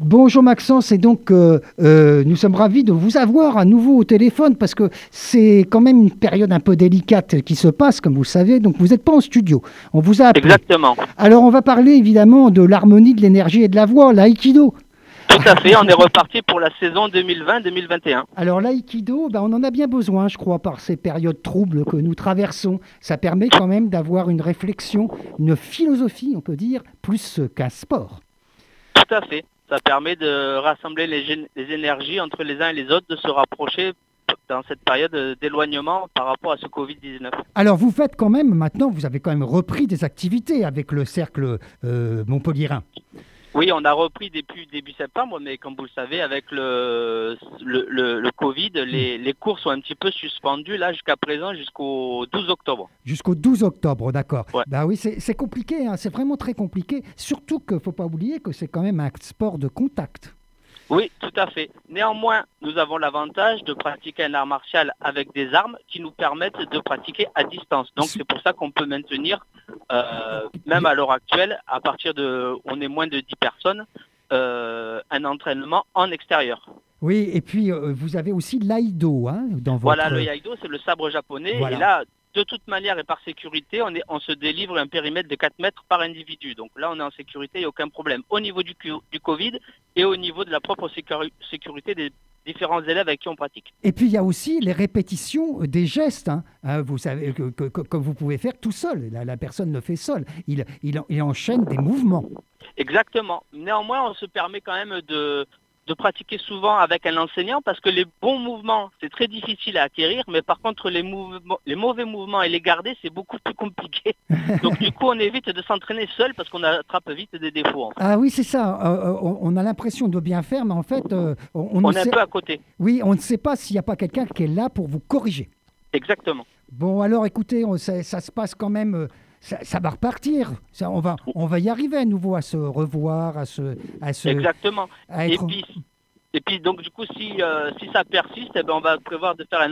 Bonjour Maxence, et donc nous sommes ravis de vous avoir à nouveau au téléphone parce que c'est quand même une période un peu délicate qui se passe, comme vous le savez, donc vous n'êtes pas en studio, on vous a appelé. Exactement. Alors on va parler évidemment de l'harmonie, de l'énergie et de la voix, l'aïkido. Tout à fait, on est reparti pour la saison 2020-2021. Alors l'aïkido, ben, on en a bien besoin, je crois, par ces périodes troubles que nous traversons. Ça permet quand même d'avoir une réflexion, une philosophie, on peut dire, plus qu'un sport. Tout à fait. Ça permet de rassembler les énergies entre les uns et les autres, de se rapprocher dans cette période d'éloignement par rapport à ce Covid-19. Alors vous faites quand même, maintenant, vous avez quand même repris des activités avec le cercle Montpellierin. Oui, on a repris depuis début septembre, mais comme vous le savez, avec le Covid, les cours sont un petit peu suspendus là jusqu'à présent, jusqu'au 12 octobre. Jusqu'au 12 octobre, d'accord. Ouais. Ben oui, c'est compliqué, hein, c'est vraiment très compliqué. Surtout qu'il ne faut pas oublier que c'est quand même un sport de contact. Oui, tout à fait. Néanmoins, nous avons l'avantage de pratiquer un art martial avec des armes qui nous permettent de pratiquer à distance. Donc c'est pour ça qu'on peut maintenir, même à l'heure actuelle, à partir de, on est moins de 10 personnes, un entraînement en extérieur. Oui, et puis vous avez aussi l'aïdo hein, dans Voilà, votre... le Iaido, c'est le sabre japonais. Et Voilà. là, de toute manière et par sécurité, on se délivre un périmètre de 4 mètres par individu. Donc là, on est en sécurité, il n'y a aucun problème. Au niveau du Covid et au niveau de la propre sécurité des différents élèves avec qui on pratique. Et puis il y a aussi les répétitions des gestes, hein, vous savez, que vous pouvez faire tout seul. La personne le fait seule. Il enchaîne des mouvements. Exactement. Néanmoins, on se permet quand même de pratiquer souvent avec un enseignant parce que les bons mouvements, c'est très difficile à acquérir, mais par contre, les mauvais mouvements et les garder, c'est beaucoup plus compliqué. Donc du coup, on évite de s'entraîner seul parce qu'on attrape vite des défauts. En fait. Ah oui, c'est ça. On a l'impression de bien faire, mais en fait, on ne On est un sait... peu à côté. Oui, on ne sait pas s'il n'y a pas quelqu'un qui est là pour vous corriger. Exactement. Bon, alors écoutez, ça se passe quand même... ça va repartir. On va y arriver à nouveau à se revoir, Exactement. à Et être... puis donc du coup, si ça persiste, eh ben, on va prévoir de faire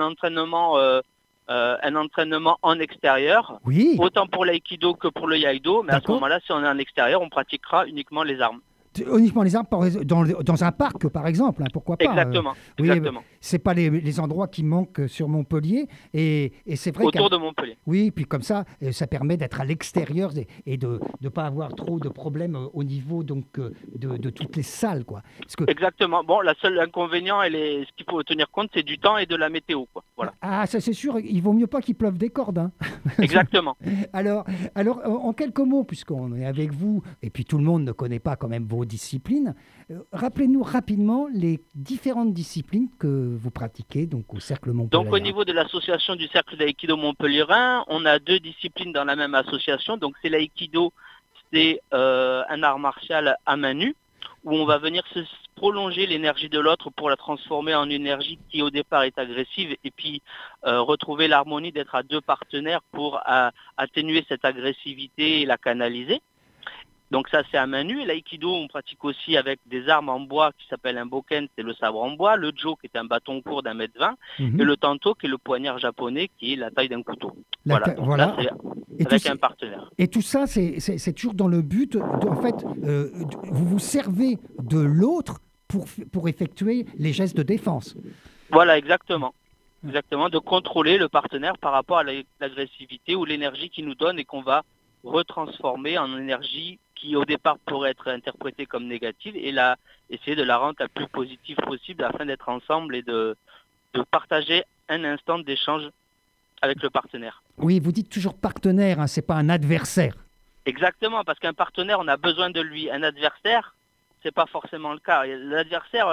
un entraînement en extérieur, Oui, autant pour l'aïkido que pour le yaïdo, mais à ce d'accord. moment-là, si on est en extérieur, on pratiquera uniquement les armes. Uniquement les arbres dans un parc, par exemple, hein, pourquoi pas. Exactement, Oui, exactement. c'est pas les endroits qui manquent sur Montpellier. Et c'est vrai Autour de Montpellier. oui, puis comme ça permet d'être à l'extérieur et de ne pas avoir trop de problèmes au niveau donc, de toutes les salles. Quoi. Parce que, Exactement. Bon, la seule inconvénient, ce qu'il faut tenir compte, c'est du temps et de la météo. Quoi. Voilà. ah, ça c'est sûr, il vaut mieux pas qu'il pleuve des cordes. Hein. Exactement. Alors, en quelques mots, puisqu'on est avec vous, et puis tout le monde ne connaît pas quand même vos disciplines, rappelez-nous rapidement les différentes disciplines que vous pratiquez donc au Cercle Montpellier. Donc au niveau de l'association du Cercle d'Aïkido Montpellierin, on a 2 disciplines dans la même association. Donc c'est l'Aïkido, c'est un art martial à main nue, où on va venir se prolonger l'énergie de l'autre pour la transformer en une énergie qui au départ est agressive et puis retrouver l'harmonie d'être à 2 partenaires pour atténuer cette agressivité et la canaliser. Donc ça c'est à main nue. L'aïkido on pratique aussi avec des armes en bois qui s'appellent un bokken, c'est le sabre en bois, le jo qui est un bâton court d'1,20 m et le tanto qui est le poignard japonais qui est la taille d'un couteau. Voilà, donc là c'est avec un partenaire. Et tout ça c'est toujours dans le but, en fait, vous vous servez de l'autre pour effectuer les gestes de défense. Voilà, exactement. Exactement, de contrôler le partenaire par rapport à l'agressivité ou l'énergie qu'il nous donne et qu'on va retransformer en énergie qui au départ pourrait être interprétée comme négative et essayer de la rendre la plus positive possible afin d'être ensemble et de partager un instant d'échange avec le partenaire. Oui, vous dites toujours partenaire, hein, c'est pas un adversaire. Exactement, parce qu'un partenaire, on a besoin de lui. Un adversaire, c'est pas forcément le cas. L'adversaire,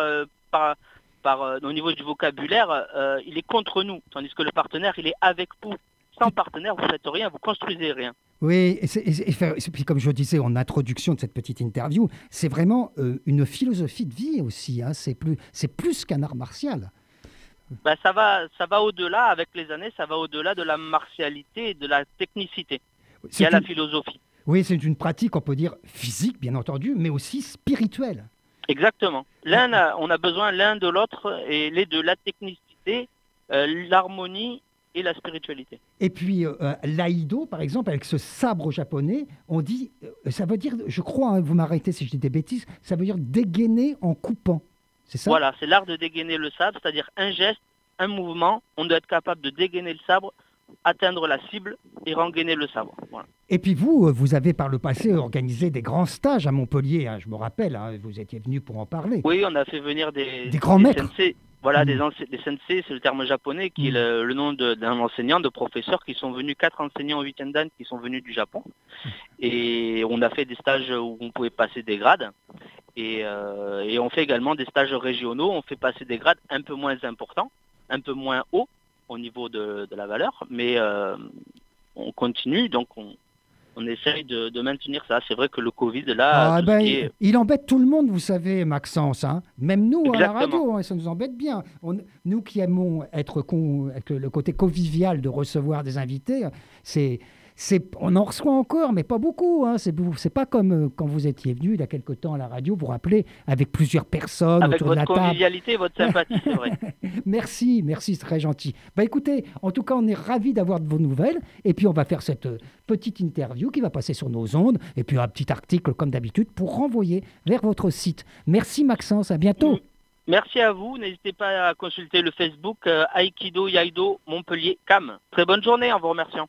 au niveau du vocabulaire, il est contre nous, tandis que le partenaire, il est avec vous. Sans partenaire, vous ne faites rien, vous construisez rien. Oui, et puis comme je disais en introduction de cette petite interview, c'est vraiment une philosophie de vie aussi. Hein, c'est plus qu'un art martial. Ben, ça va au-delà, avec les années, ça va au-delà de la martialité et de la technicité. Il y a la philosophie. Oui, c'est une pratique, on peut dire, physique, bien entendu, mais aussi spirituelle. Exactement. On a besoin l'un de l'autre et les deux, la technicité, l'harmonie et la spiritualité. Et puis l'aïdo, par exemple, avec ce sabre japonais, on dit, ça veut dire, je crois, hein, vous m'arrêtez si je dis des bêtises, ça veut dire dégainer en coupant. C'est ça? Voilà, c'est l'art de dégainer le sabre, c'est-à-dire un geste, un mouvement, on doit être capable de dégainer le sabre, atteindre la cible et rengainer le sabre. Voilà. Et puis vous, vous avez par le passé organisé des grands stages à Montpellier, hein, je me rappelle, hein, vous étiez venu pour en parler. Oui, on a fait venir des grands maîtres. sensei. Voilà, des sensei, c'est le terme japonais, qui est le nom d'un enseignant, de professeur, qui sont venus, 4 enseignants au week-end dan qui sont venus du Japon. Et on a fait des stages où on pouvait passer des grades. Et on fait également des stages régionaux, on fait passer des grades un peu moins importants, un peu moins hauts au niveau de la valeur, mais on continue, donc on essaye de maintenir ça. C'est vrai que le Covid, là, il embête tout le monde, vous savez, Maxence. Hein. Même nous, Exactement. à la radio, hein, ça nous embête bien. Nous qui aimons être avec le côté convivial de recevoir des invités, on en reçoit encore, mais pas beaucoup. Hein. C'est pas comme quand vous étiez venu il y a quelque temps à la radio, vous vous rappelez, avec plusieurs personnes avec autour de la table. Avec votre convivialité, votre sympathie, c'est vrai. Merci, c'est très gentil. Écoutez, en tout cas, on est ravis d'avoir de vos nouvelles. Et puis, on va faire cette petite interview qui va passer sur nos ondes. Et puis, un petit article, comme d'habitude, pour renvoyer vers votre site. Merci, Maxence. À bientôt. Merci à vous. N'hésitez pas à consulter le Facebook Aikido Yaido Montpellier CAM. Très bonne journée en vous remerciant.